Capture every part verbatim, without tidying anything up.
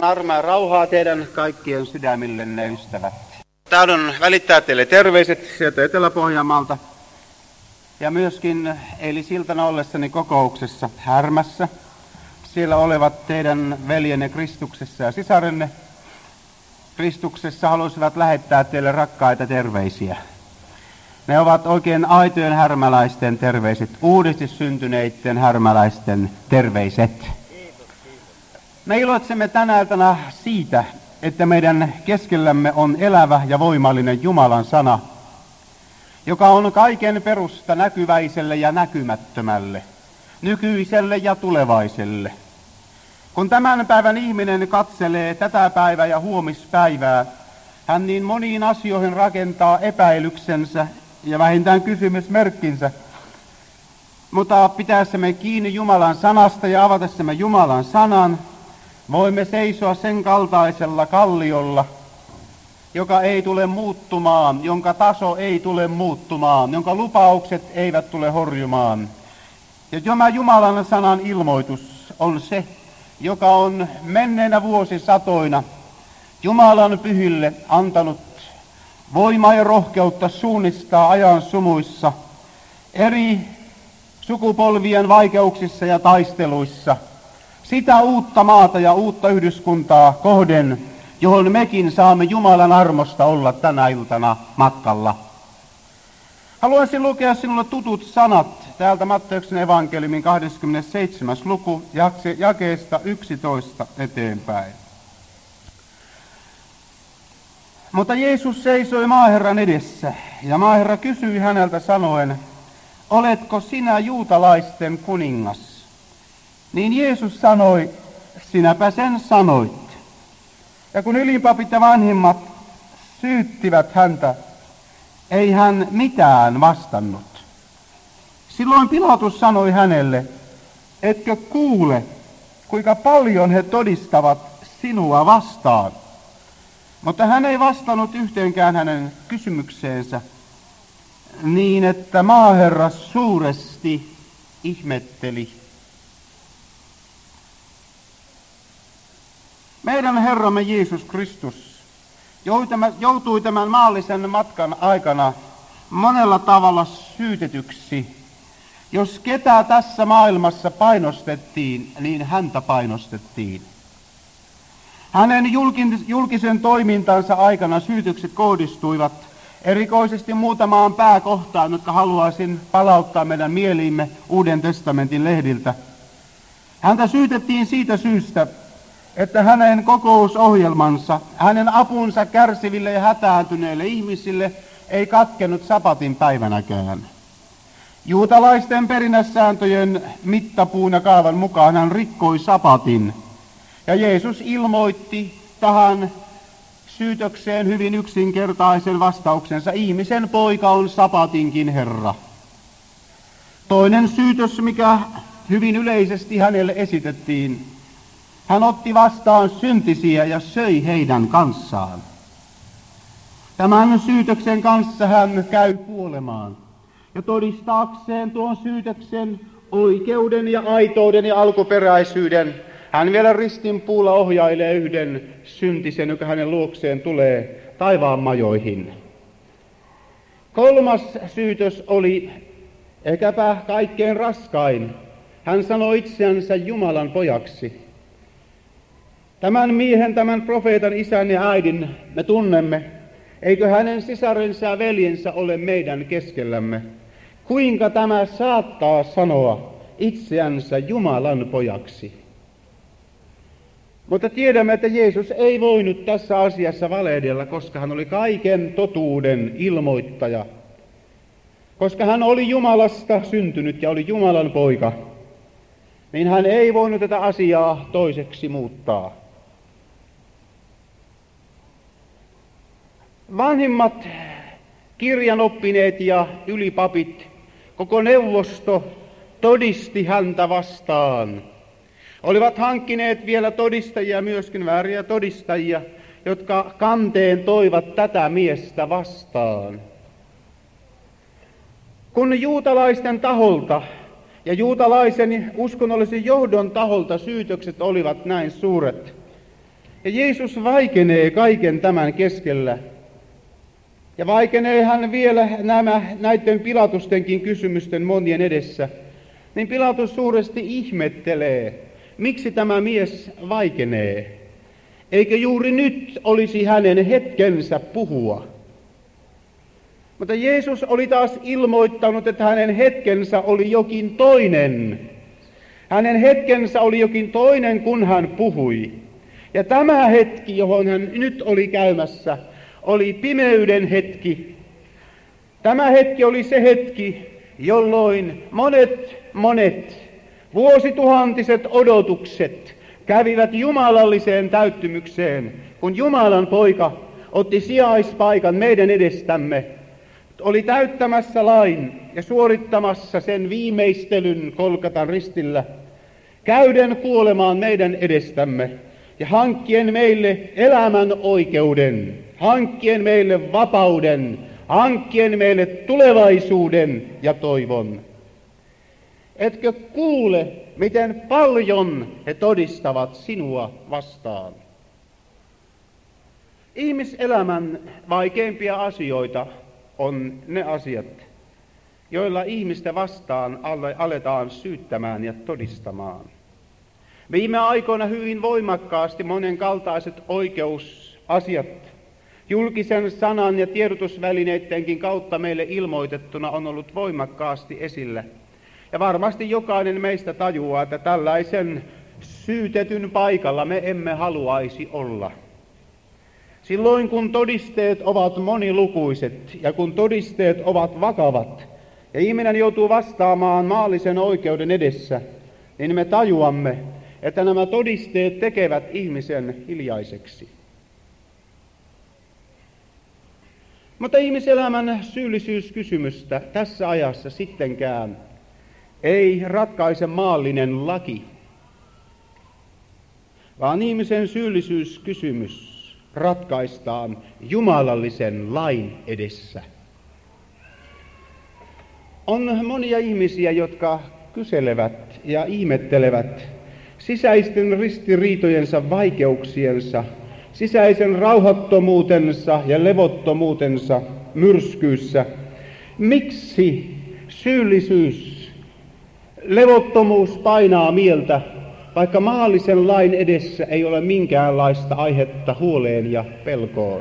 Armoa ja rauhaa teidän kaikkien sydämillenne, ystävät. Tahdon välittää teille terveiset sieltä Etelä-Pohjanmaalta. Ja myöskin eilisiltana ollessani kokouksessa Härmässä. Siellä olevat teidän veljenne Kristuksessa ja sisarenne Kristuksessa haluaisivat lähettää teille rakkaita terveisiä. Ne ovat oikein aitojen härmäläisten terveiset, uudesti syntyneiden härmäläisten terveiset. Me iloitsemme tänä iltana siitä, että meidän keskellämme on elävä ja voimallinen Jumalan sana, joka on kaiken perusta näkyväiselle ja näkymättömälle, nykyiselle ja tulevaiselle. Kun tämän päivän ihminen katselee tätä päivää ja huomispäivää, hän niin moniin asioihin rakentaa epäilyksensä ja vähintään kysymysmerkkinsä. Mutta pitäessämme kiinni Jumalan sanasta ja avatessamme Jumalan sanan, voimme seisoa sen kaltaisella kalliolla, joka ei tule muuttumaan, jonka taso ei tule muuttumaan, jonka lupaukset eivät tule horjumaan. Ja tämä Jumalan sanan ilmoitus on se, joka on menneinä vuosisatoina Jumalan pyhille antanut voimaa ja rohkeutta suunnistaa ajan sumuissa, eri sukupolvien vaikeuksissa ja taisteluissa, sitä uutta maata ja uutta yhdyskuntaa kohden, johon mekin saamme Jumalan armosta olla tänä iltana matkalla. Haluaisin lukea sinulle tutut sanat täältä Matteuksen evankeliumin kahdeskymmenesseitsemäs luku jakeesta yksitoista eteenpäin. Mutta Jeesus seisoi maaherran edessä, ja maaherra kysyi häneltä sanoen, oletko sinä juutalaisten kuningas? Niin Jeesus sanoi, sinäpä sen sanoit. Ja kun ylinpapit ja vanhimmat syyttivät häntä, ei hän mitään vastannut. Silloin Pilatus sanoi hänelle, etkö kuule, kuinka paljon he todistavat sinua vastaan. Mutta hän ei vastannut yhteenkään hänen kysymykseensä, niin että maaherra suuresti ihmetteli. Meidän Herramme Jeesus Kristus joutui tämän maallisen matkan aikana monella tavalla syytetyksi. Jos ketä tässä maailmassa painostettiin, niin häntä painostettiin. Hänen julkisen toimintansa aikana syytykset kohdistuivat erikoisesti muutamaan pääkohtaan, jotka haluaisin palauttaa meidän mieliimme Uuden testamentin lehdiltä. Häntä syytettiin siitä syystä, että hänen kokousohjelmansa, hänen apunsa kärsiville ja hätääntyneille ihmisille ei katkenut sapatin päivänäkään. Juutalaisten perinnässääntöjen mittapuun ja kaavan mukaan hän rikkoi sapatin. Ja Jeesus ilmoitti tähän syytökseen hyvin yksinkertaisen vastauksensa, ihmisen poika on sapatinkin Herra. Toinen syytös, mikä hyvin yleisesti hänelle esitettiin, hän otti vastaan syntisiä ja söi heidän kanssaan. Tämän syytöksen kanssa hän käy kuolemaan. Ja todistaakseen tuon syytöksen oikeuden ja aitouden ja alkuperäisyyden, hän vielä ristinpuulla ohjailee yhden syntisen, joka hänen luokseen tulee taivaan majoihin. Kolmas syytös oli ehkäpä kaikkein raskain. Hän sanoi itseänsä Jumalan pojaksi. Tämän miehen, tämän profeetan isän ja äidin me tunnemme. Eikö hänen sisarensa ja veljensä ole meidän keskellämme? Kuinka tämä saattaa sanoa itseänsä Jumalan pojaksi? Mutta tiedämme, että Jeesus ei voinut tässä asiassa valehdella, koska hän oli kaiken totuuden ilmoittaja. Koska hän oli Jumalasta syntynyt ja oli Jumalan poika, niin hän ei voinut tätä asiaa toiseksi muuttaa. Vanhimmat kirjanoppineet ja ylipapit, koko neuvosto todisti häntä vastaan. Olivat hankkineet vielä todistajia, myöskin vääriä todistajia, jotka kanteen toivat tätä miestä vastaan. Kun juutalaisten taholta ja juutalaisen uskonnollisen johdon taholta syytökset olivat näin suuret, Ja Jeesus vaikenee kaiken tämän keskellä. Ja vaikenee hän vielä nämä, näiden Pilatustenkin kysymysten monien edessä. Niin Pilatus suuresti ihmettelee, miksi tämä mies vaikenee. Eikö juuri nyt olisi hänen hetkensä puhua? Mutta Jeesus oli taas ilmoittanut, että hänen hetkensä oli jokin toinen. Hänen hetkensä oli jokin toinen, kun hän puhui. Ja tämä hetki, johon hän nyt oli käymässä, oli pimeyden hetki. Tämä hetki oli se hetki, jolloin monet, monet vuosituhantiset odotukset kävivät jumalalliseen täyttymykseen, kun Jumalan poika otti sijaispaikan meidän edestämme, oli täyttämässä lain ja suorittamassa sen viimeistelyn Golgatan ristillä, käyden kuolemaan meidän edestämme ja hankkien meille elämän oikeuden, hankkien meille vapauden, hankkien meille tulevaisuuden ja toivon. Etkö kuule, miten paljon he todistavat sinua vastaan? Ihmiselämän vaikeimpia asioita on ne asiat, joilla ihmistä vastaan aletaan syyttämään ja todistamaan. Viime aikoina hyvin voimakkaasti monenkaltaiset oikeusasiat julkisen sanan ja tiedotusvälineidenkin kautta meille ilmoitettuna on ollut voimakkaasti esillä. Ja varmasti jokainen meistä tajuaa, että tällaisen syytetyn paikalla me emme haluaisi olla. Silloin kun todisteet ovat monilukuiset ja kun todisteet ovat vakavat ja ihminen joutuu vastaamaan maallisen oikeuden edessä, niin me tajuamme, että nämä todisteet tekevät ihmisen hiljaiseksi. Mutta ihmiselämän syyllisyyskysymystä tässä ajassa sittenkään ei ratkaise maallinen laki, vaan ihmisen syyllisyyskysymys ratkaistaan jumalallisen lain edessä. On monia ihmisiä, jotka kyselevät ja ihmettelevät sisäisten ristiriitojensa vaikeuksiensa, sisäisen rauhattomuutensa ja levottomuutensa myrskyissä. Miksi syyllisyys, levottomuus painaa mieltä, vaikka maallisen lain edessä ei ole minkäänlaista aihetta huoleen ja pelkoon?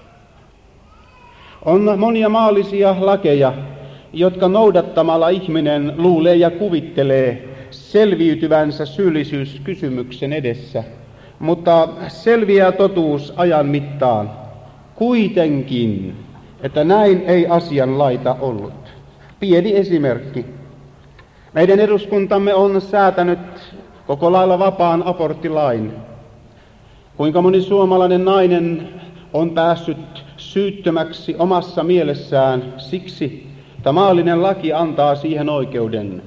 On monia maallisia lakeja, jotka noudattamalla ihminen luulee ja kuvittelee selviytyvänsä syyllisyyskysymyksen edessä, mutta selviää totuus ajan mittaan kuitenkin, että näin ei asian laita ollut. Pieni esimerkki. Meidän eduskuntamme on säätänyt koko lailla vapaan aborttilain. Kuinka moni suomalainen nainen on päässyt syyttömäksi omassa mielessään siksi, että maallinen laki antaa siihen oikeuden.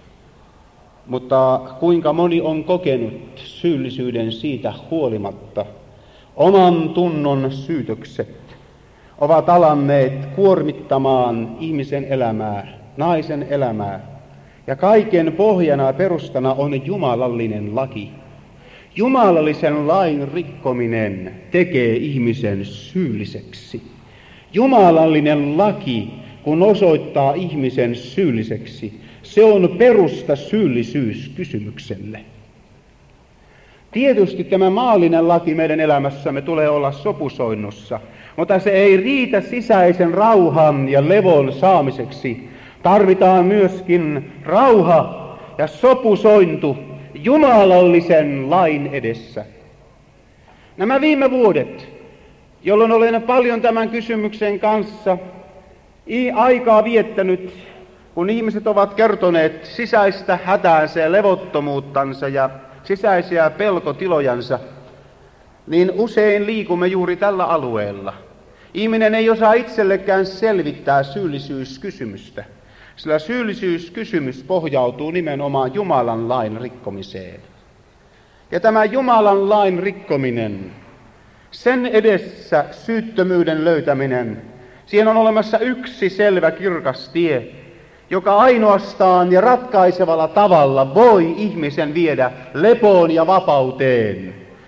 Mutta kuinka moni on kokenut syyllisyyden siitä huolimatta? Oman tunnon syytökset ovat alanneet kuormittamaan ihmisen elämää, naisen elämää. Ja kaiken pohjana ja perustana on jumalallinen laki. Jumalallisen lain rikkominen tekee ihmisen syylliseksi. Jumalallinen laki, kun osoittaa ihmisen syylliseksi, se on perusta syyllisyyskysymykselle. Tietysti tämä maallinen laki meidän elämässämme tulee olla sopusoinnussa, mutta se ei riitä sisäisen rauhan ja levon saamiseksi. Tarvitaan myöskin rauha ja sopusointu jumalallisen lain edessä. Nämä viime vuodet, jolloin olen paljon tämän kysymyksen kanssa aikaa viettänyt, kun ihmiset ovat kertoneet sisäistä hätäänsä ja levottomuuttansa ja sisäisiä pelkotilojansa, niin usein liikumme juuri tällä alueella. Ihminen ei osaa itsellekään selvittää syyllisyyskysymystä, sillä syyllisyyskysymys pohjautuu nimenomaan Jumalan lain rikkomiseen. Ja tämä Jumalan lain rikkominen, sen edessä syyttömyyden löytäminen, siihen on olemassa yksi selvä kirkas tie, joka ainoastaan ja ratkaisevalla tavalla voi ihmisen viedä lepoon ja vapauteen.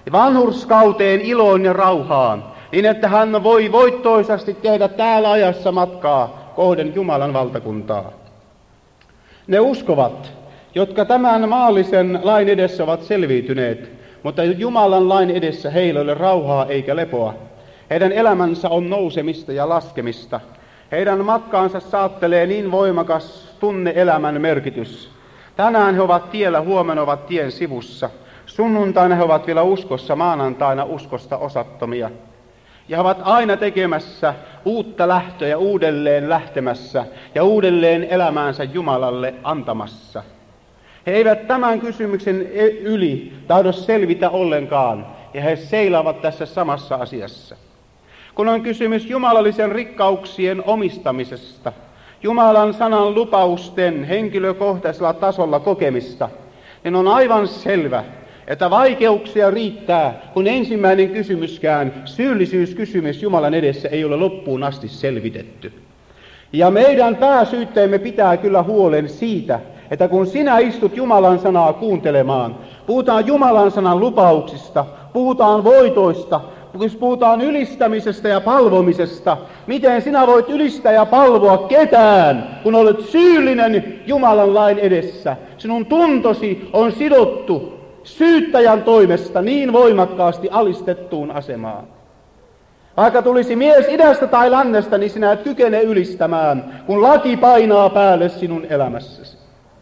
vanhurskauteen, iloon ja rauhaan, niin että hän voi voittoisasti tehdä täällä ajassa matkaa kohden Jumalan valtakuntaa. Ne uskovat, jotka tämän maallisen lain edessä ovat selviytyneet, mutta Jumalan lain edessä heillä ei ole rauhaa eikä lepoa. Heidän elämänsä on nousemista ja laskemista. Heidän matkaansa saattelee niin voimakas tunne-elämän merkitys. Tänään he ovat tiellä, huomenna ovat tien sivussa. Sunnuntaina he ovat vielä uskossa, maanantaina uskosta osattomia. Ja he ovat aina tekemässä uutta lähtöä, uudelleen lähtemässä ja uudelleen elämäänsä Jumalalle antamassa. He eivät tämän kysymyksen yli tahdo selvitä ollenkaan, ja he seilaavat tässä samassa asiassa. Kun on kysymys jumalallisen rikkauksien omistamisesta, Jumalan sanan lupausten henkilökohtaisella tasolla kokemista, niin on aivan selvä, että vaikeuksia riittää, kun ensimmäinen kysymyskään, syyllisyyskysymys Jumalan edessä ei ole loppuun asti selvitetty. Ja meidän pääsyytteemme pitää kyllä huolen siitä, että kun sinä istut Jumalan sanaa kuuntelemaan, puhutaan Jumalan sanan lupauksista, puhutaan voitoista, puhutaan ylistämisestä ja palvomisesta, miten sinä voit ylistää ja palvoa ketään, kun olet syyllinen Jumalan lain edessä. Sinun tuntosi on sidottu syyttäjän toimesta niin voimakkaasti alistettuun asemaan. Vaikka tulisi mies idästä tai lännestä, niin sinä et kykene ylistämään, kun laki painaa päälle sinun elämässäsi.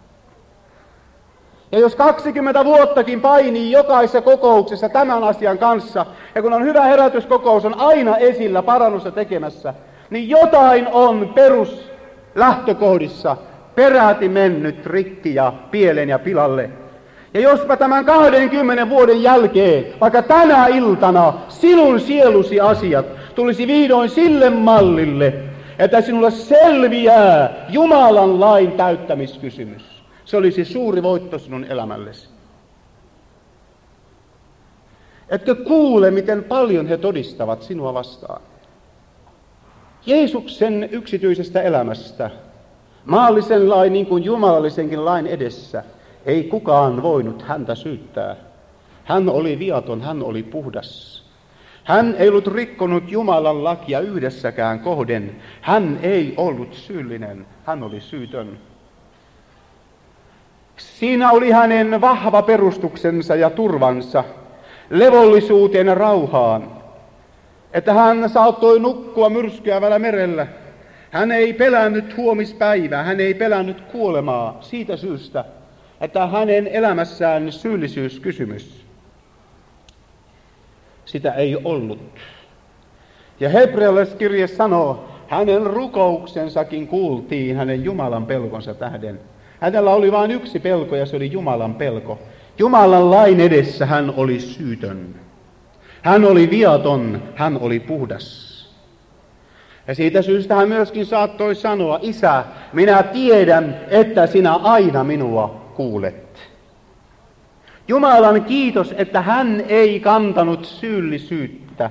Ja jos kaksikymmentä vuottakin painii jokaisessa kokouksessa tämän asian kanssa, ja kun on hyvä herätyskokous, on aina esillä parannusta tekemässä, niin jotain on peruslähtökohdissa peräti mennyt rikki ja pieleen ja pilalle. Ja jospa tämän kahdenkymmenen vuoden jälkeen, vaikka tänä iltana, sinun sielusi asiat tulisi vihdoin sille mallille, että sinulle selviää Jumalan lain täyttämiskysymys. Se olisi suuri voitto sinun elämällesi. Etkö kuule, miten paljon he todistavat sinua vastaan? Jeesuksen yksityisestä elämästä, maallisen lain niin kuin jumalallisenkin lain edessä, ei kukaan voinut häntä syyttää. Hän oli viaton, hän oli puhdas. Hän ei ollut rikkonut Jumalan lakia yhdessäkään kohden. Hän ei ollut syyllinen, hän oli syytön. Siinä oli hänen vahva perustuksensa ja turvansa, levollisuuteen ja rauhaan, että hän saattoi nukkua myrskyävällä merellä. Hän ei pelännyt huomispäivää, hän ei pelännyt kuolemaa siitä syystä, että hänen elämässään syyllisyyskysymys, sitä ei ollut. Ja hebrealaiskirje sanoo, hänen rukouksensakin kuultiin hänen Jumalan pelkonsa tähden. Hänellä oli vain yksi pelko, ja se oli Jumalan pelko. Jumalan lain edessä hän oli syytön. Hän oli viaton, hän oli puhdas. Ja siitä syystä hän myöskin saattoi sanoa, Isä, minä tiedän, että sinä aina minua kuulet. Jumalan kiitos, että hän ei kantanut syyllisyyttä.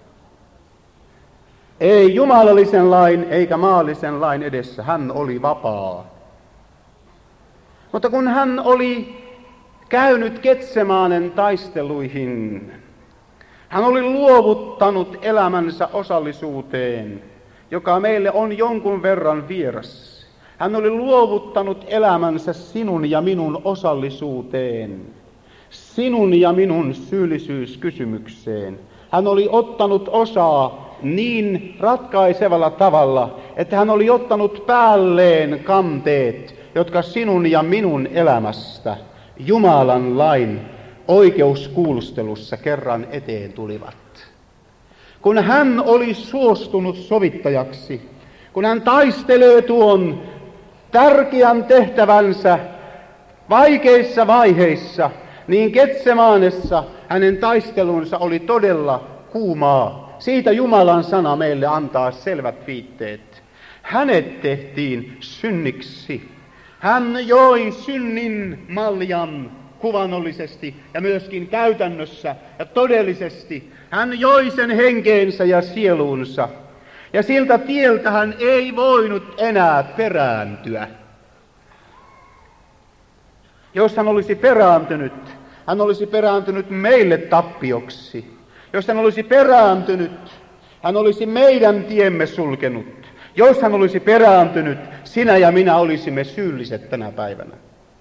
Ei jumalallisen lain eikä maallisen lain edessä, hän oli vapaa. Mutta kun hän oli käynyt Getsemaanen taisteluihin, hän oli luovuttanut elämänsä osallisuuteen, joka meille on jonkun verran vieras. Hän oli luovuttanut elämänsä sinun ja minun osallisuuteen, sinun ja minun syyllisyyskysymykseen. Hän oli ottanut osaa niin ratkaisevalla tavalla, että hän oli ottanut päälleen kanteet, jotka sinun ja minun elämästä Jumalan lain oikeuskuulustelussa kerran eteen tulivat. Kun hän oli suostunut sovittajaksi, kun hän taistelee tuon tärkeän tehtävänsä vaikeissa vaiheissa, niin Getsemaanessa hänen taistelunsa oli todella kuumaa. Siitä Jumalan sana meille antaa selvät viitteet. Hänet tehtiin synniksi. Hän joi synnin maljan kuvannollisesti ja myöskin käytännössä ja todellisesti. Hän joi sen henkeensä ja sieluunsa. Ja siltä tieltä hän ei voinut enää perääntyä. Jos hän olisi perääntynyt, hän olisi perääntynyt meille tappioksi. Jos hän olisi perääntynyt, hän olisi meidän tiemme sulkenut. Jos hän olisi perääntynyt, sinä ja minä olisimme syylliset tänä päivänä.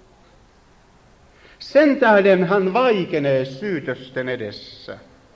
Sen tähden hän vaikenee syytösten edessä.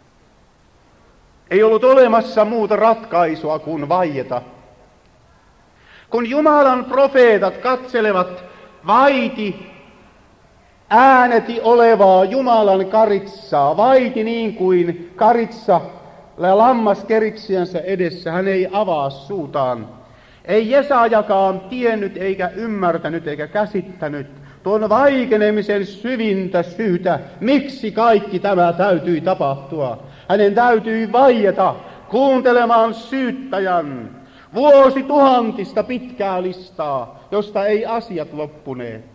Ei ollut olemassa muuta ratkaisua kuin vaieta. Kun Jumalan profeetat katselevat vaiti ääneti olevaa Jumalan karitsaa, vaiti niin kuin karitsa lammas keritsiänsä edessä, hän ei avaa suutaan. Ei Jesajakaan tiennyt eikä ymmärtänyt eikä käsittänyt tuon vaikenemisen syvintä syytä, miksi kaikki tämä täytyi tapahtua. Hänen täytyi vaieta kuuntelemaan syyttäjän vuosituhantista pitkää listaa, josta ei asiat loppuneet.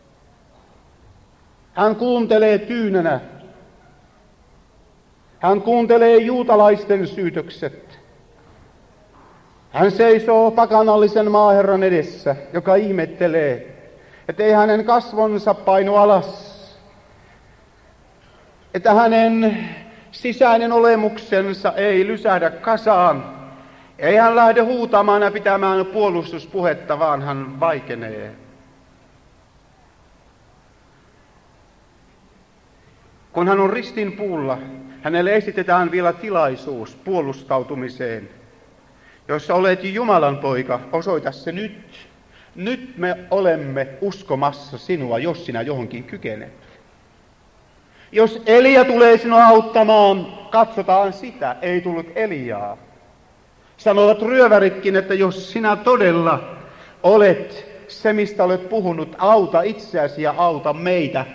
Hän kuuntelee tyynänä. Hän kuuntelee juutalaisten syytökset. Hän seisoo pakanallisen maaherran edessä, joka ihmettelee, että ei hänen kasvonsa painu alas, että hänen sisäinen olemuksensa ei lysähdä kasaan. Ei hän lähde huutamaan ja pitämään puolustuspuhetta, vaan hän vaikenee. Kun hän on ristin puulla, hänelle esitetään vielä tilaisuus puolustautumiseen. Jos olet Jumalan poika, osoita se nyt. Nyt me olemme uskomassa sinua, jos sinä johonkin kykenet. Jos Elia tulee sinua auttamaan, katsotaan sitä, ei tullut Eliaa. Sanovat ryöväritkin, että jos sinä todella olet se, mistä olet puhunut, auta itseäsi ja auta meitä.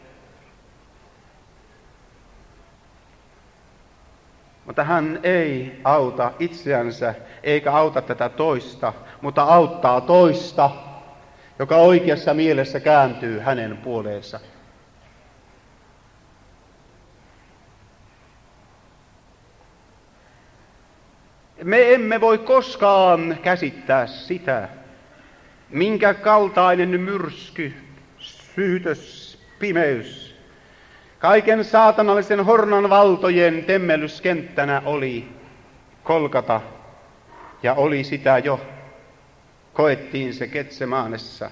Mutta hän ei auta itseänsä eikä auta tätä toista, mutta auttaa toista, joka oikeassa mielessä kääntyy hänen puoleensa. Me emme voi koskaan käsittää sitä, minkä kaltainen myrsky, syytös, pimeys, kaiken saatanallisen hornan valtojen temmellyskenttänä oli Kolkata, ja oli sitä jo, koettiin se Getsemanessa.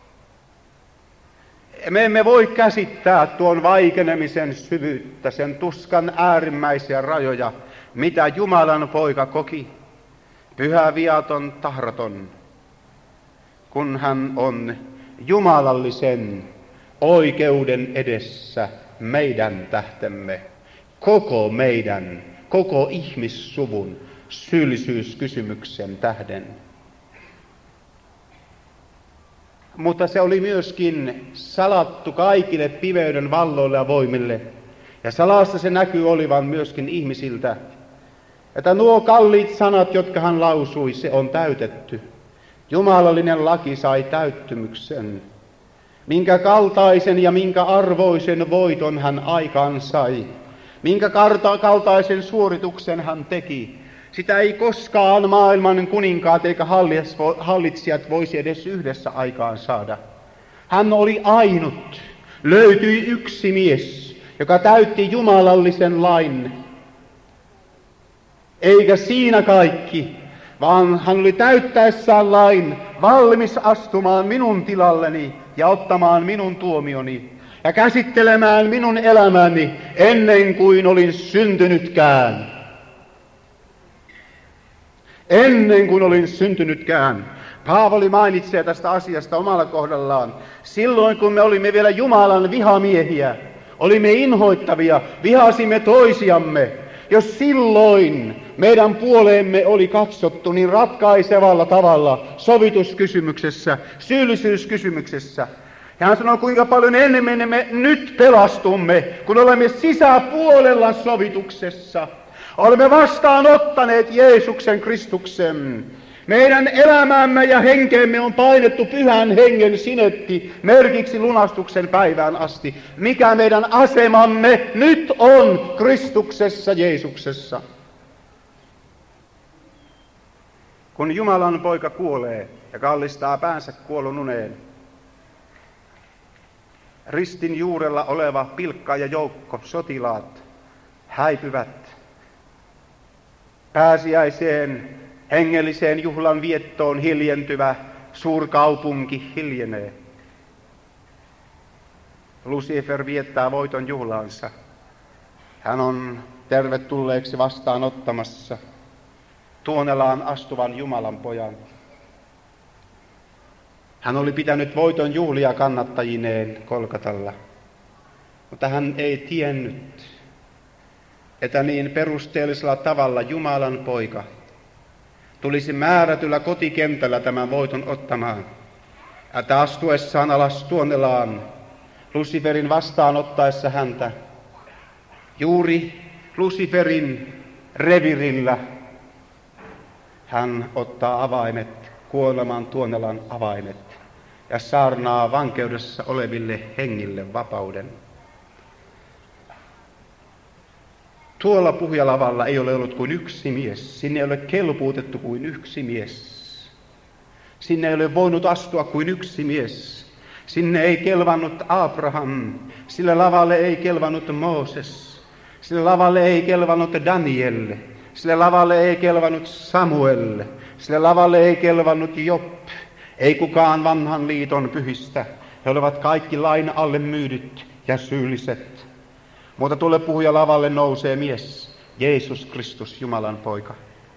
Me emme voi käsittää tuon vaikenemisen syvyyttä, sen tuskan äärimmäisiä rajoja, mitä Jumalan poika koki, pyhä, viaton, tahraton, kun hän on jumalallisen oikeuden edessä meidän tähtemme, koko meidän, koko ihmissuvun syyllisyyskysymyksen tähden. Mutta se oli myöskin salattu kaikille pimeyden valloille ja voimille, ja salassa se näkyy olivan myöskin ihmisiltä, että nuo kalliit sanat, jotka hän lausui, se on täytetty. Jumalallinen laki sai täyttymyksen. Minkä kaltaisen ja minkä arvoisen voiton hän aikaan sai. Minkä kaltaisen suorituksen hän teki. Sitä ei koskaan maailman kuninkaat eikä hallitsijat voisi edes yhdessä aikaan saada. Hän oli ainut. Löytyi yksi mies, joka täytti jumalallisen lain. Eikä siinä kaikki, vaan hän oli täyttäessään lain valmis astumaan minun tilalleni ja ottamaan minun tuomioni ja käsittelemään minun elämäni ennen kuin olin syntynytkään. Ennen kuin olin syntynytkään. Paavali mainitsee tästä asiasta omalla kohdallaan. Silloin kun me olimme vielä Jumalan vihamiehiä, olimme inhoittavia, vihasimme toisiamme. Jos silloin meidän puoleemme oli katsottu niin ratkaisevalla tavalla sovituskysymyksessä, syyllisyyskysymyksessä. Ja hän sanoi, kuinka paljon enemmän me nyt pelastumme, kun olemme sisäpuolella sovituksessa. Olemme vastaanottaneet Jeesuksen Kristuksen. Meidän elämämme ja henkeemme on painettu pyhän hengen sinetti merkiksi lunastuksen päivään asti. Mikä meidän asemamme nyt on Kristuksessa Jeesuksessa. Kun Jumalan poika kuolee ja kallistaa päänsä kuolon uneen, ristin juurella oleva pilkka ja joukko sotilaat häipyvät. Pääsiäiseen hengelliseen juhlan viettoon hiljentyvä suurkaupunki hiljenee. Lucifer viettää voiton juhlaansa. Hän on tervetulleeksi vastaanottamassa Tuonelaan astuvan Jumalan pojan. Hän oli pitänyt voiton juhlia kannattajineen Kolkatalla, mutta hän ei tiennyt, että niin perusteellisella tavalla Jumalan poika tulisi määrätyllä kotikentällä tämän voiton ottamaan. Että astuessaan alas Tuonelaan, Luciferin vastaanottaessa häntä, juuri Luciferin revirillä hän ottaa avaimet, kuoleman Tuonelan avaimet, ja saarnaa vankeudessa oleville hengille vapauden. Tuolla puhujalavalla ei ole ollut kuin yksi mies. Sinne ei ole kelpuutettu kuin yksi mies. Sinne ei ole voinut astua kuin yksi mies. Sinne ei kelvannut Abraham. Sille lavalle ei kelvannut Mooses. Sille lavalle ei kelvannut Daniel. Sille lavalle ei kelvannut Samuel. Sille lavalle ei kelvannut Job. Ei kukaan vanhan liiton pyhistä. He olivat kaikki lain alle myydyt ja syylliset. Mutta tuolle puhujalavalle nousee mies, Jeesus Kristus, Jumalan poika.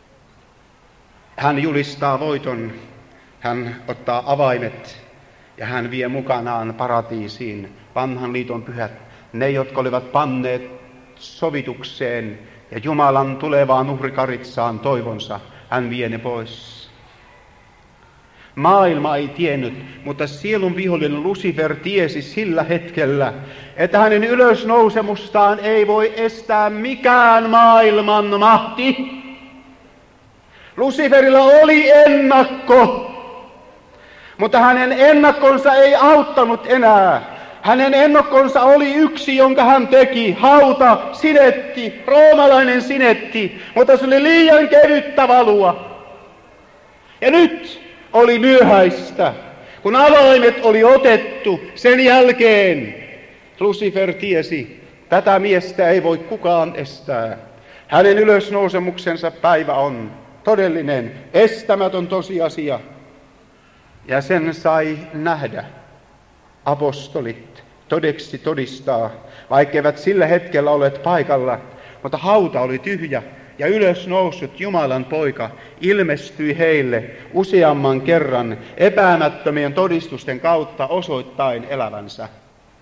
Hän julistaa voiton, hän ottaa avaimet ja hän vie mukanaan paratiisiin vanhan liiton pyhät, ne jotka olivat panneet sovitukseen ja Jumalan tulevaan uhrikaritsaan toivonsa, hän vie ne pois. Maailma ei tiennyt, mutta sielun vihollinen Lucifer tiesi sillä hetkellä, että hänen ylösnousemustaan ei voi estää mikään maailman mahti. Luciferilla oli ennakko, mutta hänen ennakkonsa ei auttanut enää. Hänen ennakkonsa oli yksi, jonka hän teki, hauta, sinetti, roomalainen sinetti, mutta se oli liian kevyttä valua. Ja nyt oli myöhäistä, kun avaimet oli otettu, sen jälkeen Lucifer tiesi, tätä miestä ei voi kukaan estää. Hänen ylösnousemuksensa päivä on todellinen, estämätön tosiasia. Ja sen sai nähdä apostolit, todeksi todistaa, vaikkeivät sillä hetkellä olleet paikalla, mutta hauta oli tyhjä. Ja ylösnoussut Jumalan poika ilmestyi heille useamman kerran epäämättömien todistusten kautta osoittain elävänsä.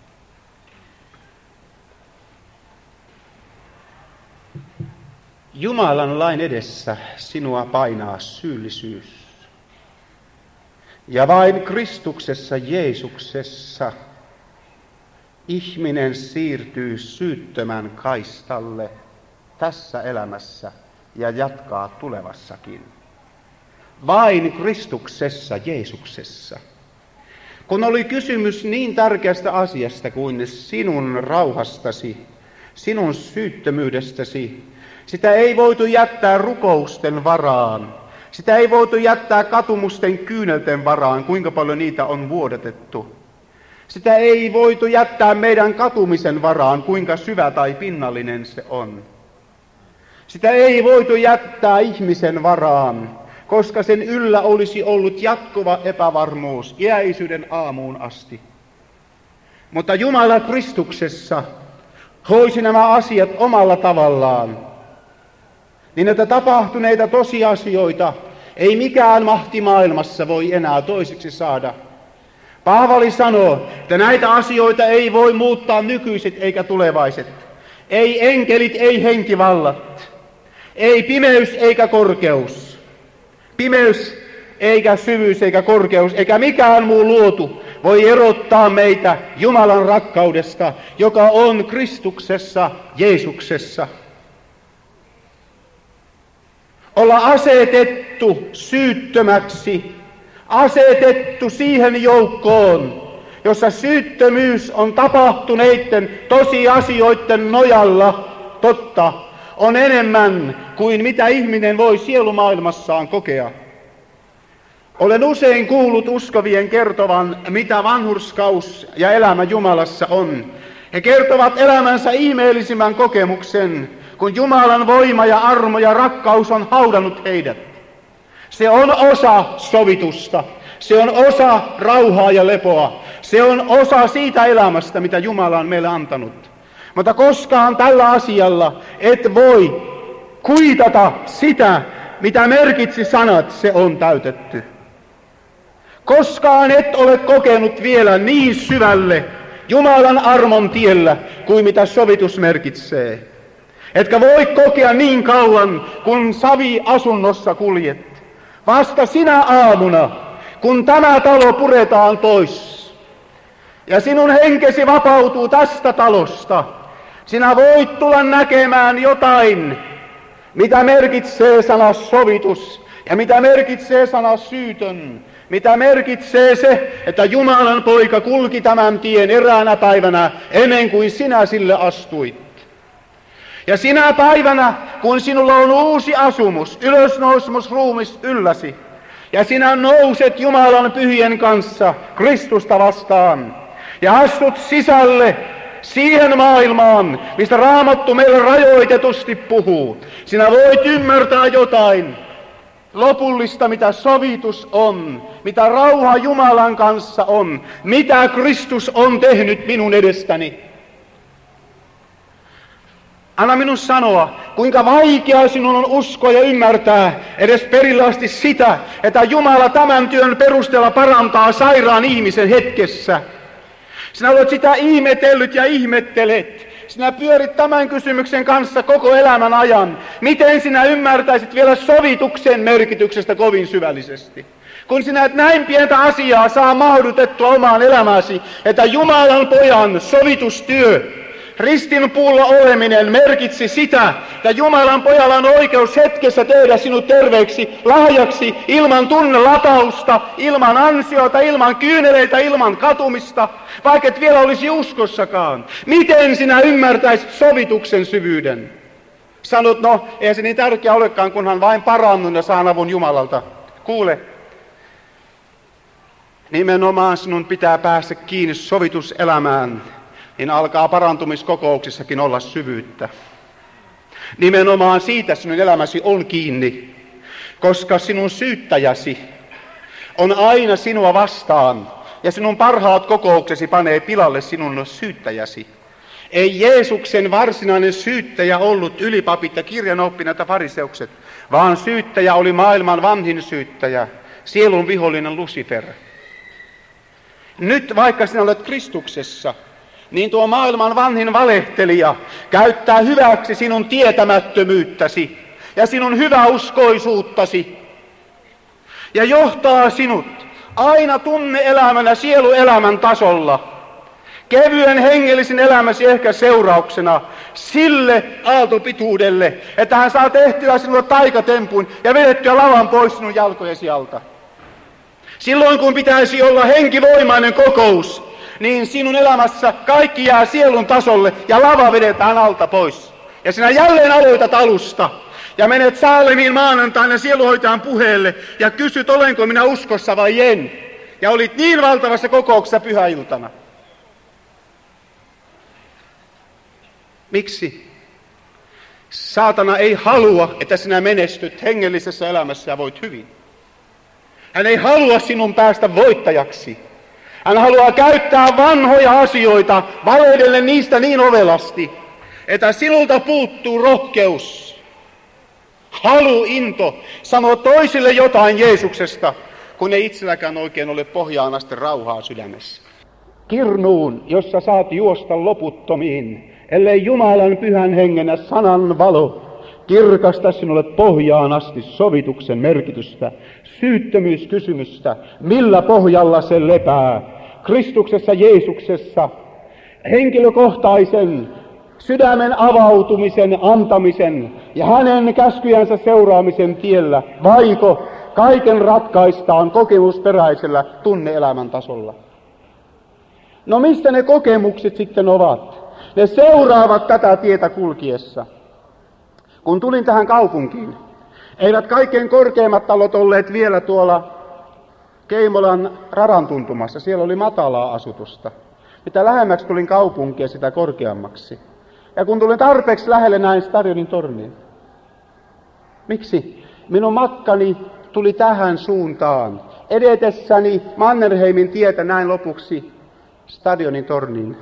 Jumalan lain edessä sinua painaa syyllisyys. Ja vain Kristuksessa Jeesuksessa ihminen siirtyy syyttömän kaistalle tässä elämässä ja jatkaa tulevassakin. Vain Kristuksessa, Jeesuksessa. Kun oli kysymys niin tärkeästä asiasta kuin sinun rauhastasi, sinun syyttömyydestäsi, sitä ei voitu jättää rukousten varaan. Sitä ei voitu jättää katumusten kyynelten varaan, kuinka paljon niitä on vuodatettu. Sitä ei voitu jättää meidän katumisen varaan, kuinka syvä tai pinnallinen se on. Sitä ei voitu jättää ihmisen varaan, koska sen yllä olisi ollut jatkuva epävarmuus iäisyyden aamuun asti. Mutta Jumala Kristuksessa hoisi nämä asiat omalla tavallaan, niin että tapahtuneita tosiasioita ei mikään mahti maailmassa voi enää toiseksi saada. Paavali sanoo, että näitä asioita ei voi muuttaa nykyiset eikä tulevaiset. Ei enkelit, ei henkivallat. Ei pimeys eikä korkeus. Pimeys eikä syvyys eikä korkeus eikä mikään muu luotu voi erottaa meitä Jumalan rakkaudesta, joka on Kristuksessa, Jeesuksessa. Olla asetettu syyttömäksi, asetettu siihen joukkoon, jossa syyttömyys on tapahtuneiden tosiasioiden nojalla totta, on enemmän kuin mitä ihminen voi sielumaailmassaan kokea. Olen usein kuullut uskovien kertovan, mitä vanhurskaus ja elämä Jumalassa on. He kertovat elämänsä ihmeellisimmän kokemuksen, kun Jumalan voima ja armo ja rakkaus on haudannut heidät. Se on osa sovitusta. Se on osa rauhaa ja lepoa. Se on osa siitä elämästä, mitä Jumala on meille antanut. Mutta koskaan tällä asialla et voi kuitata sitä, mitä merkitsi sanat, se on täytetty. Koskaan et ole kokenut vielä niin syvälle Jumalan armon tiellä kuin mitä sovitus merkitsee. Etkä voi kokea niin kauan, kun savi asunnossa kuljet. Vasta sinä aamuna, kun tämä talo puretaan pois ja sinun henkesi vapautuu tästä talosta, sinä voit tulla näkemään jotain, mitä merkitsee sana sovitus ja mitä merkitsee sana syytön. Mitä merkitsee se, että Jumalan poika kulki tämän tien eräänä päivänä ennen kuin sinä sille astuit. Ja sinä päivänä, kun sinulla on uusi asumus, ylösnousemus ruumis ylläsi, ja sinä nouset Jumalan pyhien kanssa Kristusta vastaan, ja astut sisälle siihen maailmaan, mistä Raamattu meille rajoitetusti puhuu, sinä voit ymmärtää jotain lopullista, mitä sovitus on, mitä rauha Jumalan kanssa on, mitä Kristus on tehnyt minun edestäni. Anna minun sanoa, kuinka vaikea sinun on uskoa ja ymmärtää edes perille asti sitä, että Jumala tämän työn perusteella parantaa sairaan ihmisen hetkessä. Sinä olet sitä ihmetellyt ja ihmettelet. Sinä pyörit tämän kysymyksen kanssa koko elämän ajan. Miten sinä ymmärtäisit vielä sovituksen merkityksestä kovin syvällisesti? Kun sinä et näin pientä asiaa saa mahdutettua omaan elämäsi, että Jumalan pojan sovitustyö, ristinpuulla oleminen merkitsi sitä, että Jumalan pojalla on oikeus hetkessä tehdä sinut terveeksi, lahjaksi, ilman tunnelatausta, ilman ansiota, ilman kyyneleitä, ilman katumista, vaikka et vielä olisi uskossakaan. Miten sinä ymmärtäisit sovituksen syvyyden? Sanot, no, ei se niin tärkeä olekaan, kunhan vain parannun ja saan avun Jumalalta. Kuule, nimenomaan sinun pitää päästä kiinni sovituselämään, niin alkaa parantumiskokouksissakin olla syvyyttä. Nimenomaan siitä sinun elämäsi on kiinni, koska sinun syyttäjäsi on aina sinua vastaan, ja sinun parhaat kokouksesi panee pilalle sinun syyttäjäsi. Ei Jeesuksen varsinainen syyttäjä ollut ylipapit ja kirjanoppineet ja fariseukset, vaan syyttäjä oli maailman vanhin syyttäjä, sielun vihollinen Lucifer. Nyt vaikka sinä olet Kristuksessa, niin tuo maailman vanhin valehtelija käyttää hyväksi sinun tietämättömyyttäsi ja sinun hyväuskoisuuttasi ja johtaa sinut aina tunne-elämänä sieluelämän tasolla, kevyen hengellisen elämäsi ehkä seurauksena sille aaltopituudelle, että hän saa tehtyä sinulle taikatempun ja vedettyä lavan pois sinun jalkojesi alta. Silloin kun pitäisi olla henkivoimainen kokous, niin sinun elämässä kaikki jää sielun tasolle ja lava vedetään alta pois. Ja sinä jälleen aloitat alusta ja menet Saalemiin maanantaina sieluhoitajan puheelle ja kysyt, olenko minä uskossa vai en. Ja olit niin valtavassa kokouksessa pyhäiltana. Miksi? Saatana ei halua, että sinä menestyt hengellisessä elämässä ja voit hyvin. Hän ei halua sinun päästä voittajaksi. Hän haluaa käyttää vanhoja asioita valehdellen niistä niin ovelasti, että sinulta puuttuu rohkeus, halu, into, sanoa toisille jotain Jeesuksesta, kun ei itselläkään oikein ole pohjaan asti rauhaa sydämessä. Kirnuun, jossa saat juosta loputtomiin, ellei Jumalan pyhän hengen ja sanan valo kirkasta sinulle pohjaan asti sovituksen merkitystä, syyttömyyskysymystä, millä pohjalla se lepää. Kristuksessa Jeesuksessa henkilökohtaisen sydämen avautumisen, antamisen ja hänen käskyjänsä seuraamisen tiellä, vaiko kaiken ratkaistaan kokemusperäisellä tunne-elämän tasolla. No mistä ne kokemukset sitten ovat? Ne seuraavat tätä tietä kulkiessa. Kun tulin tähän kaupunkiin, eivät kaikkein korkeimmat talot olleet vielä tuolla Keimolan radan tuntumassa, siellä oli matalaa asutusta. Mitä lähemmäksi tulin kaupunkia, sitä korkeammaksi. Ja kun tulin tarpeeksi lähelle, näin stadionin torniin. Miksi? Minun matkani tuli tähän suuntaan. Edetessäni Mannerheimin tietä näin lopuksi stadionin torniin.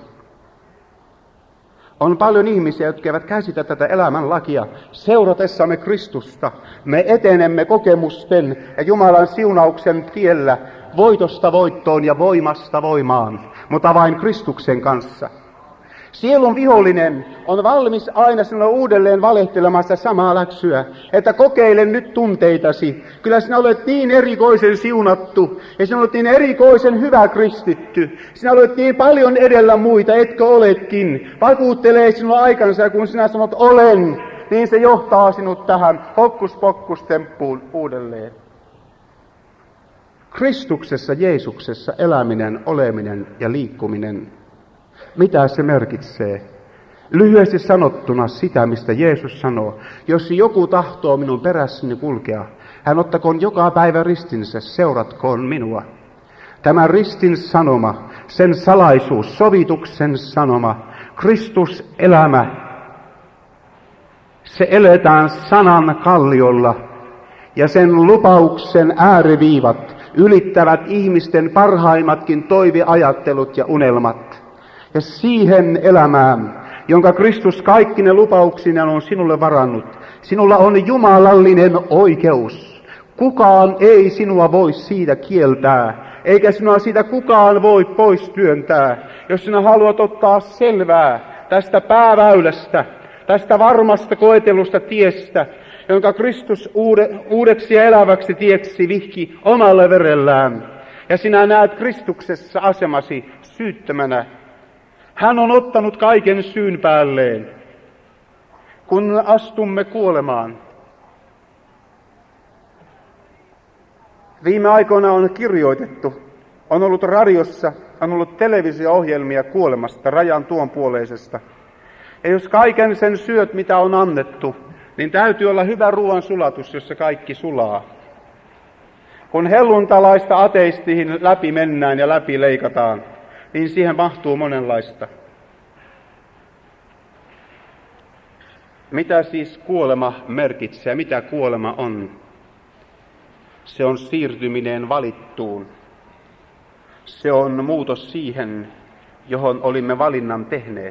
On paljon ihmisiä, jotka eivät käsitä tätä elämän lakia. Seuratessamme Kristusta me etenemme kokemusten ja Jumalan siunauksen tiellä voitosta voittoon ja voimasta voimaan, mutta vain Kristuksen kanssa. Sielun vihollinen on valmis aina sinulle uudelleen valehtelemassa samaa läksyä, että kokeile nyt tunteitasi. Kyllä sinä olet niin erikoisen siunattu ja sinä olet niin erikoisen hyvä kristitty. Sinä olet niin paljon edellä muita, etkö oletkin. Vakuuttelee sinua aikansa ja kun sinä sanot olen, niin se johtaa sinut tähän hokkus-pokkus-temppuun uudelleen. Kristuksessa, Jeesuksessa eläminen, oleminen ja liikkuminen. Mitä se merkitsee? Lyhyesti sanottuna sitä, mistä Jeesus sanoo. Jos joku tahtoo minun perässäni kulkea, hän ottakoon joka päivä ristinsä, seuratkoon minua. Tämä ristin sanoma, sen salaisuus, sovituksen sanoma, Kristus elämä, se eletään sanan kalliolla ja sen lupauksen ääriviivat ylittävät ihmisten parhaimmatkin toiveajattelut ja unelmat. Ja siihen elämään, jonka Kristus kaikkine lupauksineen on sinulle varannut, sinulla on jumalallinen oikeus. Kukaan ei sinua voi siitä kieltää, eikä sinua siitä kukaan voi pois työntää. Jos sinä haluat ottaa selvää tästä pääväylästä, tästä varmasta koetelusta tiestä, jonka Kristus uude, uudeksi ja eläväksi tieksi vihki omalle verellään, ja sinä näet Kristuksessa asemasi syyttömänä. Hän on ottanut kaiken syyn päälleen, kun astumme kuolemaan. Viime aikoina on kirjoitettu, on ollut radiossa, on ollut televisio-ohjelmia kuolemasta, rajan tuon puoleisesta. Ja jos kaiken sen syöt, mitä on annettu, niin täytyy olla hyvä ruoan sulatus, jossa kaikki sulaa. Kun helluntalaista ateistiin läpi mennään ja läpi leikataan, niin siihen mahtuu monenlaista. Mitä siis kuolema merkitsee? Mitä kuolema on? Se on siirtyminen valittuun. Se on muutos siihen, johon olimme valinnan tehneet.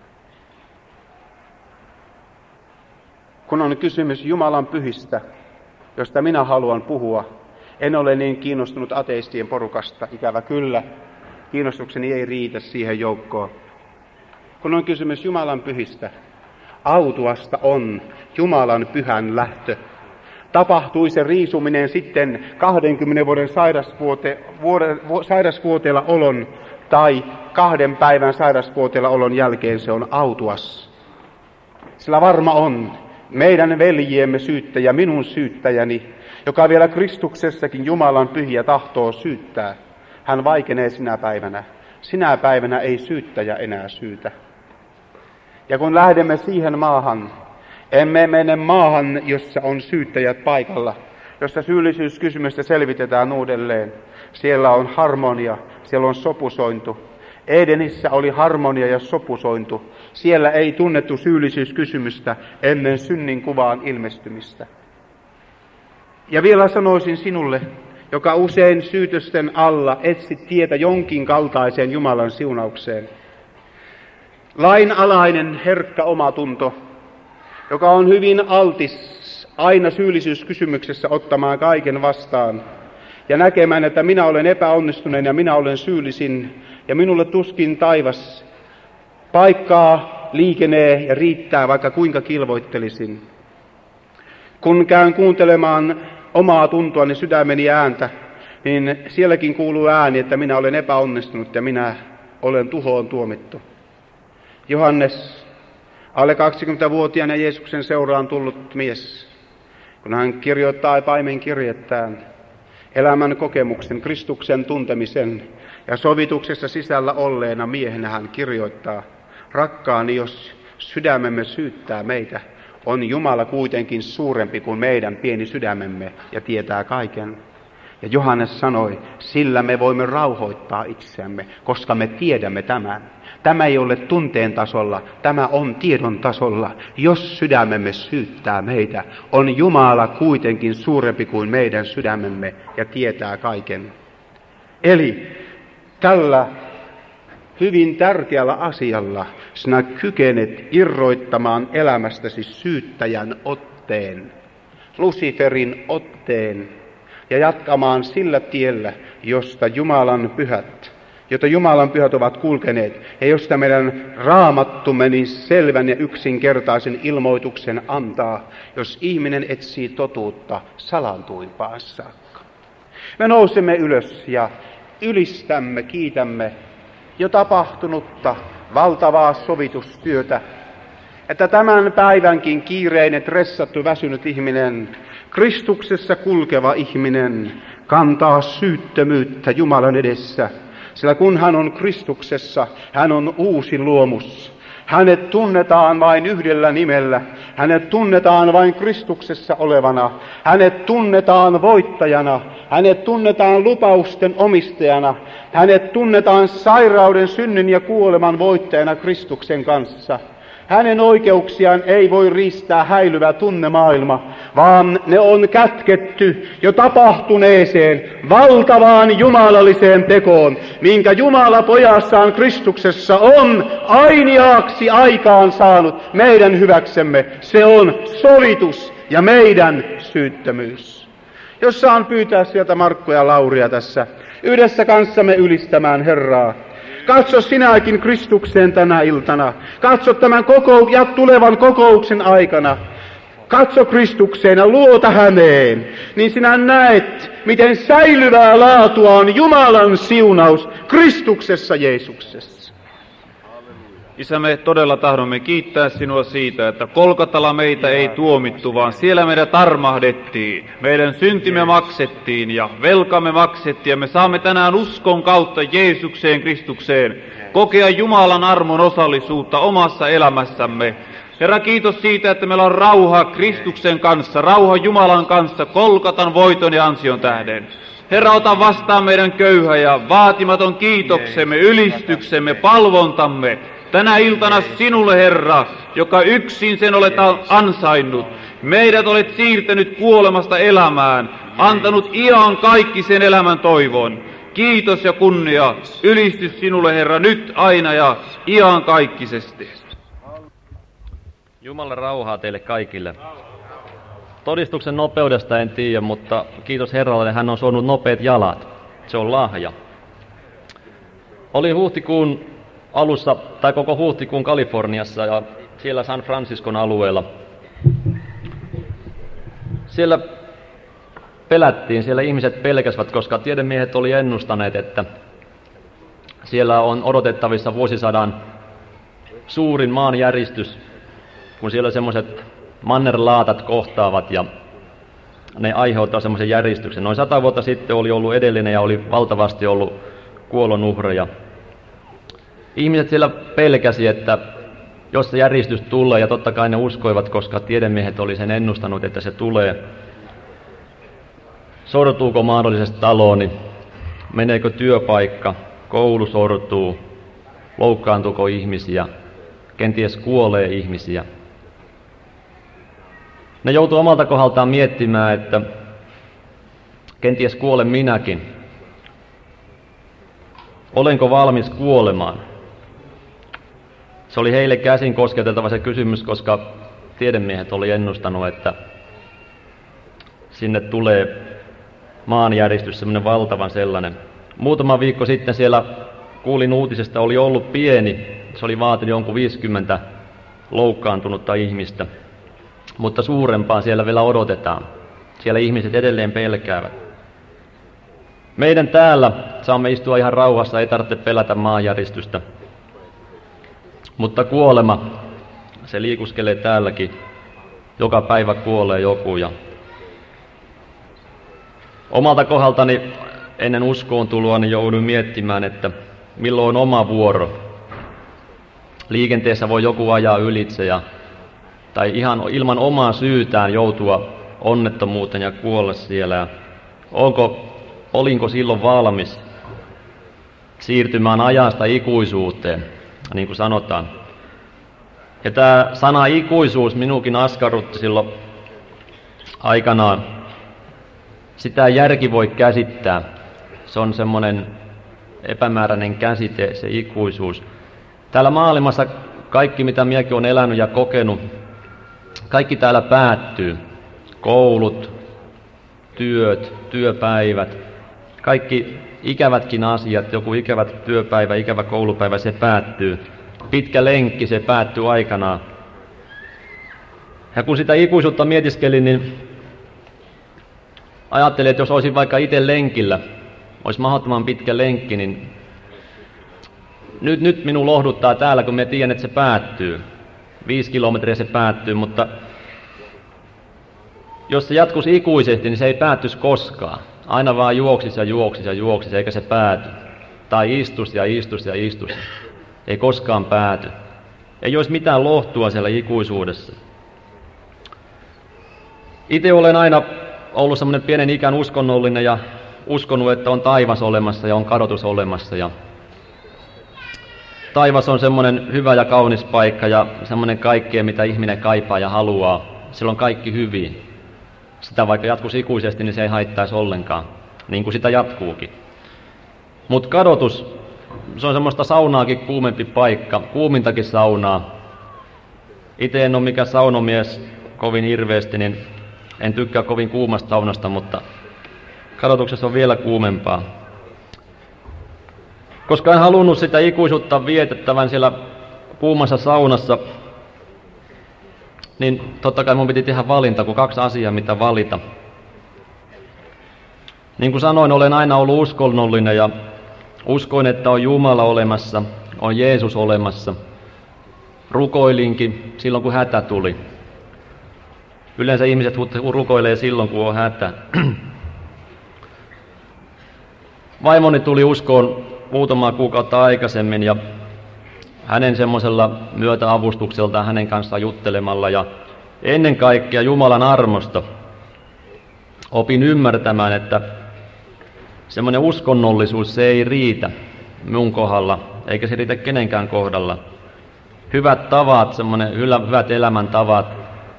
Kun on kysymys Jumalan pyhistä, josta minä haluan puhua, en ole niin kiinnostunut ateistien porukasta, ikävä kyllä. Kiinnostukseni ei riitä siihen joukkoon. Kun on kysymys Jumalan pyhistä, autuasta on Jumalan pyhän lähtö. Tapahtui se riisuminen sitten kahdenkymmenen vuoden sairasvuote, vuode, vu, sairasvuoteella olon tai kahden päivän sairasvuoteella olon jälkeen se on autuas. Sillä varma on meidän veljiemme syyttäjä, minun syyttäjäni, joka vielä Kristuksessakin Jumalan pyhiä tahtoo syyttää. Hän vaikenee sinä päivänä. Sinä päivänä ei syyttäjä enää syytä. Ja kun lähdemme siihen maahan, emme mene maahan, jossa on syyttäjät paikalla, jossa syyllisyyskysymystä selvitetään uudelleen. Siellä on harmonia, siellä on sopusointu. Edenissä oli harmonia ja sopusointu. Siellä ei tunnettu syyllisyyskysymystä ennen synnin kuvaan ilmestymistä. Ja vielä sanoisin sinulle, joka usein syytösten alla etsit tietä jonkin kaltaiseen Jumalan siunaukseen. Lainalainen herkkä omatunto, joka on hyvin altis aina syyllisyyskysymyksessä ottamaan kaiken vastaan ja näkemään, että minä olen epäonnistuneen ja minä olen syyllisin ja minulle tuskin taivas paikkaa liikenee ja riittää, vaikka kuinka kilvoittelisin. Kun käyn kuuntelemaan omaa tuntoani, sydämeni ääntä, niin sielläkin kuuluu ääni, että minä olen epäonnistunut ja minä olen tuhoon tuomittu. Johannes, alle kaksikymmentävuotiaana Jeesuksen seuraan tullut mies, kun hän kirjoittaa paimen kirjettään elämän kokemuksen, Kristuksen tuntemisen ja sovituksessa sisällä olleena miehenä hän kirjoittaa, rakkaani, jos sydämemme syyttää meitä, on Jumala kuitenkin suurempi kuin meidän pieni sydämemme ja tietää kaiken. Ja Johannes sanoi, sillä me voimme rauhoittaa itseämme, koska me tiedämme tämän. Tämä ei ole tunteen tasolla, tämä on tiedon tasolla. Jos sydämemme syyttää meitä, on Jumala kuitenkin suurempi kuin meidän sydämemme ja tietää kaiken. Eli tällä hyvin tärkeällä asialla sinä kykenet irroittamaan elämästäsi syyttäjän otteen, Luciferin otteen, ja jatkamaan sillä tiellä, josta Jumalan pyhät, jota Jumalan pyhät ovat kulkeneet, ja josta meidän Raamattumme niin selvän ja yksinkertaisen ilmoituksen antaa, jos ihminen etsii totuutta salantuimpaan saakka. Me nousemme ylös ja ylistämme, kiitämme jo tapahtunutta valtavaa sovitustyötä, että tämän päivänkin kiireinen, stressattu, väsynyt ihminen, Kristuksessa kulkeva ihminen, kantaa syyttömyyttä Jumalan edessä, sillä kun hän on Kristuksessa, hän on uusi luomus. Hänet tunnetaan vain yhdellä nimellä. Hänet tunnetaan vain Kristuksessa olevana. Hänet tunnetaan voittajana. Hänet tunnetaan lupausten omistajana. Hänet tunnetaan sairauden, synnin ja kuoleman voittajana Kristuksen kanssa. Hänen oikeuksiaan ei voi riistää häilyvä tunnemaailma, vaan ne on kätketty jo tapahtuneeseen valtavaan jumalalliseen tekoon, minkä Jumala pojassaan Kristuksessa on ainiaaksi aikaan saanut meidän hyväksemme. Se on sovitus ja meidän syyttömyys. Jos saan pyytää sieltä Markku ja Lauria tässä yhdessä kanssamme ylistämään Herraa. Katso sinäkin Kristukseen tänä iltana. Katso tämän kokou- ja tulevan kokouksen aikana. Katso Kristukseen ja luota häneen. Niin sinä näet, miten säilyvää laatua on Jumalan siunaus Kristuksessa Jeesuksessa. Isä, me todella tahdomme kiittää sinua siitä, että Kolkatalla meitä ei tuomittu, vaan siellä meidät armahdettiin. Meidän syntimme maksettiin ja velkamme maksettiin, ja me saamme tänään uskon kautta Jeesukseen Kristukseen kokea Jumalan armon osallisuutta omassa elämässämme. Herra, kiitos siitä, että meillä on rauha Kristuksen kanssa, rauha Jumalan kanssa, Kolkatan voiton ja ansion tähden. Herra, ota vastaan meidän köyhä ja vaatimaton kiitoksemme, ylistyksemme, palvontamme. Tänä iltana sinulle, Herra, joka yksin sen olet ansainnut. Meidät olet siirtänyt kuolemasta elämään, antanut iän kaikki sen elämän toivon. Kiitos ja kunnia, ylistys sinulle, Herra, nyt aina ja iän kaikkisesti. Jumalan rauhaa teille kaikille. Todistuksen nopeudesta en tiedä, mutta kiitos Herralle, hän on suonut nopeat jalat. Se on lahja. Oli huhtikuun alussa, tai koko huhtikuun Kaliforniassa ja siellä San Franciscon alueella. Siellä pelättiin, siellä ihmiset pelkäsivät, koska tiedemiehet oli ennustaneet, että siellä on odotettavissa vuosisadan suurin maanjäristys, kun siellä semmoiset mannerlaatat kohtaavat ja ne aiheuttaa semmoisen järjestyksen. Noin sata vuotta sitten oli ollut edellinen ja oli valtavasti ollut kuolonuhreja. Ihmiset siellä pelkäsi, että jos se järjestys tulee, ja totta kai ne uskoivat, koska tiedemiehet oli sen ennustanut, että se tulee. Sortuuko mahdollisesti talooni? Meneekö työpaikka? Koulu sortuu? Loukkaantuuko ihmisiä? Kenties kuolee ihmisiä? Ne joutuu omalta kohdaltaan miettimään, että kenties kuolen minäkin. Olenko valmis kuolemaan? Se oli heille käsin kosketeltava se kysymys, koska tiedemiehet oli ennustanut, että sinne tulee maanjäristys, semmoinen valtavan sellainen. Muutama viikko sitten siellä kuulin uutisesta, oli ollut pieni, se oli vaatinut jonkun viisikymmentä loukkaantunutta ihmistä, mutta suurempaa siellä vielä odotetaan. Siellä ihmiset edelleen pelkäävät. Meidän täällä saamme istua ihan rauhassa, ei tarvitse pelätä maanjäristystä. Mutta kuolema, se liikuskelee täälläkin. Joka päivä kuolee joku. Ja omalta kohdaltani ennen uskoon tuloa niin joudun miettimään, että milloin on oma vuoro. Liikenteessä voi joku ajaa ylitse ja, tai ihan ilman omaa syytään joutua onnettomuuteen ja kuolla siellä. Ja onko olinko silloin valmis siirtymään ajasta ikuisuuteen, niin kuin sanotaan. Ja tämä sana ikuisuus minukin askarrutti silloin aikanaan. Sitä järki voi käsittää. Se on semmoinen epämääräinen käsite, se ikuisuus. Täällä maailmassa kaikki, mitä minäkin olen elänyt ja kokenut, kaikki täällä päättyy. Koulut, työt, työpäivät, kaikki ikävätkin asiat, joku ikävä työpäivä, ikävä koulupäivä, se päättyy. Pitkä lenkki, se päättyy aikanaan. Ja kun sitä ikuisuutta mietiskelin, niin ajattelin, että jos olisin vaikka itse lenkillä, olisi mahdottoman pitkä lenkki, niin nyt, nyt minun lohduttaa täällä, kun minä tiedän, että se päättyy. Viisi kilometriä se päättyy, mutta jos se jatkuisi ikuisesti, niin se ei päättyisi koskaan. Aina vaan juoksisi ja juoksisi ja juoksisi, eikä se pääty. Tai istuisi ja istuisi ja istuisi. Ei koskaan pääty. Ei olisi mitään lohtua siellä ikuisuudessa. Itse olen aina ollut semmoinen pienen ikän uskonnollinen ja uskonut, että on taivas olemassa ja on kadotus olemassa. Ja taivas on semmoinen hyvä ja kaunis paikka ja semmoinen kaikkea, mitä ihminen kaipaa ja haluaa. Sillä on kaikki hyvin. Sitä vaikka jatkuisi ikuisesti, niin se ei haittaisi ollenkaan, niin kuin sitä jatkuukin. Mutta kadotus, se on semmoista saunaakin kuumempi paikka, kuumintakin saunaa. Itse en ole mikään saunomies kovin hirveästi, niin en tykkää kovin kuumasta saunasta, mutta kadotuksessa on vielä kuumempaa. Koska en halunnut sitä ikuisuutta vietettävän siellä kuumassa saunassa, niin totta kai mun piti tehdä valinta, kun kaksi asiaa, mitä valita. Niin kuin sanoin, olen aina ollut uskonnollinen ja uskoin, että on Jumala olemassa, on Jeesus olemassa. Rukoilinkin silloin, kun hätä tuli. Yleensä ihmiset rukoilee silloin, kun on hätä. Vaimoni tuli uskoon muutamaa kuukautta aikaisemmin ja hänen semmoisella myötäavustukselta hänen kanssaan juttelemalla ja ennen kaikkea Jumalan armosta opin ymmärtämään, että semmoinen uskonnollisuus, se ei riitä minun kohdalla, eikä se riitä kenenkään kohdalla. Hyvät tavat, semmoinen hyvät elämäntavat,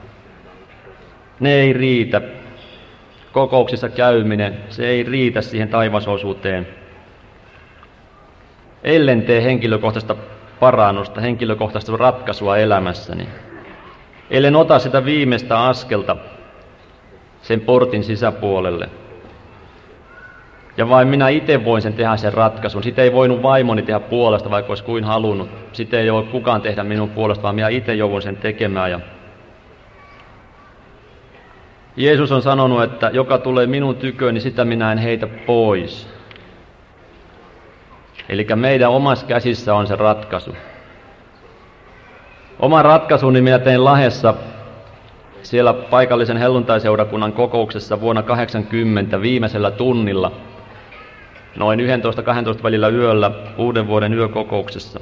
ne ei riitä. Kokouksissa käyminen, se ei riitä siihen taivasosuuteen. Ellen tee henkilökohtaista parannusta, henkilökohtaista ratkaisua elämässäni. Ellen ota sitä viimeistä askelta sen portin sisäpuolelle. Ja vain minä itse voin sen tehdä sen ratkaisun. Sitä ei voinut vaimoni tehdä puolesta, vaikka olisi kuin halunnut. Sitä ei voi kukaan tehdä minun puolesta, vaan minä itse joudun sen tekemään. Ja Jeesus on sanonut, että joka tulee minun tyköön, niin sitä minä en heitä pois. Eli meidän omassa käsissä on se ratkaisu. Oman ratkaisuni minä tein Lahdessa siellä paikallisen helluntaiseurakunnan kokouksessa vuonna kahdeksankymmentä viimeisellä tunnilla, noin yksitoista kaksitoista välillä yöllä uuden vuoden yökokouksessa.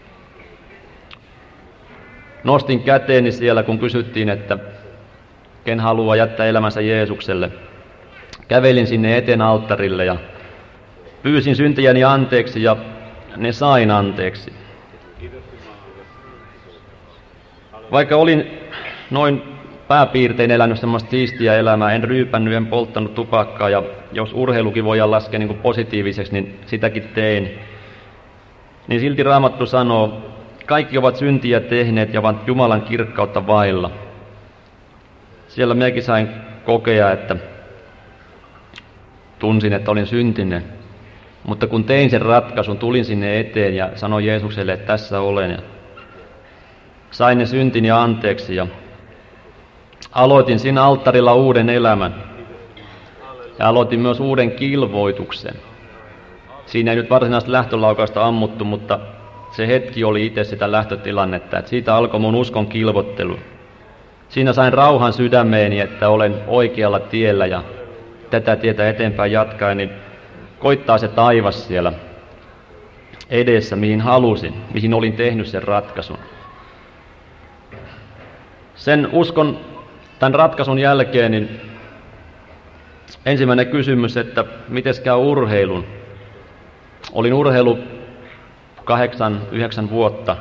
Nostin käteeni siellä, kun kysyttiin, että ken haluaa jättää elämänsä Jeesukselle. Kävelin sinne eteen alttarille ja pyysin syntejäni anteeksi ja ne sain anteeksi. Vaikka olin noin pääpiirtein elänyt semmoista siistiä elämää, en ryypännyt, en polttanut tupakkaa ja jos urheilukin voidaan laskea niin kuin positiiviseksi, niin sitäkin tein. Niin silti Raamattu sanoo, kaikki ovat syntiä tehneet ja ovat Jumalan kirkkautta vailla. Siellä minäkin sain kokea, että tunsin, että olin syntinen. Mutta kun tein sen ratkaisun, tulin sinne eteen ja sanoin Jeesukselle, että tässä olen. Ja sain ne syntini anteeksi ja aloitin siinä alttarilla uuden elämän. Ja aloitin myös uuden kilvoituksen. Siinä ei nyt varsinaista lähtölaukausta ammuttu, mutta se hetki oli itse sitä lähtötilannetta, että siitä alkoi mun uskon kilvottelu. Siinä sain rauhan sydämeeni, että olen oikealla tiellä ja tätä tietä eteenpäin jatkaen, niin koittaa se taivas siellä edessä, mihin halusin, mihin olin tehnyt sen ratkaisun. Sen uskon, tämän ratkaisun jälkeen, niin ensimmäinen kysymys, että miten käy urheilun? Olin urheilu kahdeksan, yhdeksän vuotta.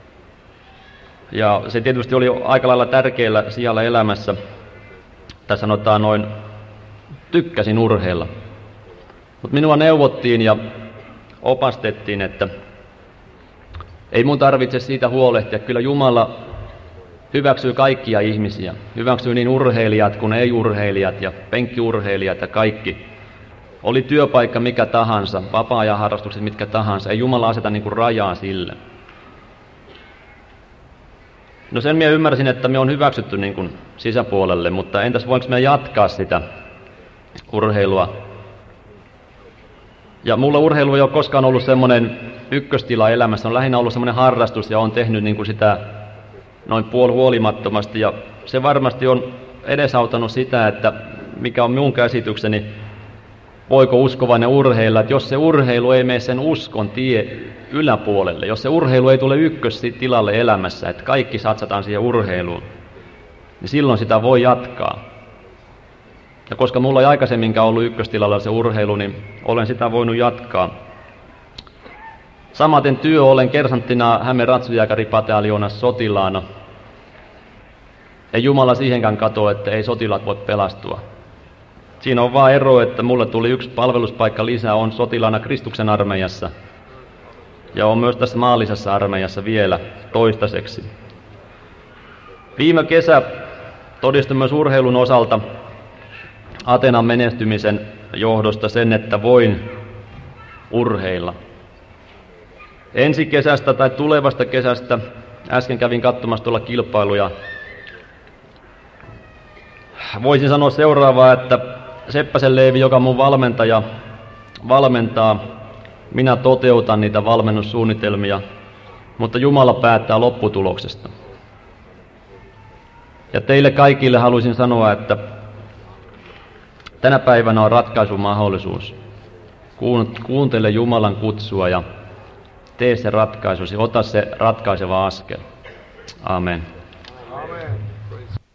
Ja se tietysti oli aika lailla tärkeällä sijalla elämässä. Tai sanotaan noin, tykkäsin urheilla. Mutta minua neuvottiin ja opastettiin, että ei mun tarvitse siitä huolehtia. Kyllä Jumala hyväksyy kaikkia ihmisiä. Hyväksyy niin urheilijat kuin ei-urheilijat ja penkkiurheilijat ja kaikki. Oli työpaikka mikä tahansa, vapaa-ajan harrastukset mitkä tahansa. Ei Jumala aseta niin kuin rajaa sille. No sen minä ymmärsin, että me on hyväksytty niin kuin sisäpuolelle, mutta entäs voinko me jatkaa sitä urheilua? Ja mulla urheilu ei ole koskaan ollut semmoinen ykköstila elämässä, on lähinnä ollut semmoinen harrastus ja on tehnyt niin kuin sitä noin puolihuolimattomasti. Ja se varmasti on edesauttanut sitä, että mikä on minun käsitykseni, voiko uskovainen urheilla, että jos se urheilu ei mene sen uskon tie yläpuolelle, jos se urheilu ei tule ykköstilalle elämässä, että kaikki satsataan siihen urheiluun, niin silloin sitä voi jatkaa. Ja koska mulla ei aikaisemminkaan ollut ykköstilalla se urheilu, niin olen sitä voinut jatkaa. Samaten työ olen kersanttina Hämeen ratsujääkäripataljoonassa sotilaana. Ei Jumala siihenkään katoa, että ei sotilaat voi pelastua. Siinä on vaan ero, että mulle tuli yksi palveluspaikka lisää, on sotilaana Kristuksen armeijassa. Ja on myös tässä maallisessa armeijassa vielä toistaiseksi. Viime kesä todistin myös urheilun osalta Atenan menestymisen johdosta sen, että voin urheilla. Ensi kesästä tai tulevasta kesästä äsken kävin katsomassa tuolla kilpailuja. Voisin sanoa seuraavaa, että Seppäsen Leevi, joka mun valmentaja, valmentaa, minä toteutan niitä valmennussuunnitelmia, mutta Jumala päättää lopputuloksesta. Ja teille kaikille haluaisin sanoa, että tänä päivänä on ratkaisun mahdollisuus. Kuuntele Jumalan kutsua ja tee se ratkaisusi, ota se ratkaiseva askel. Amen.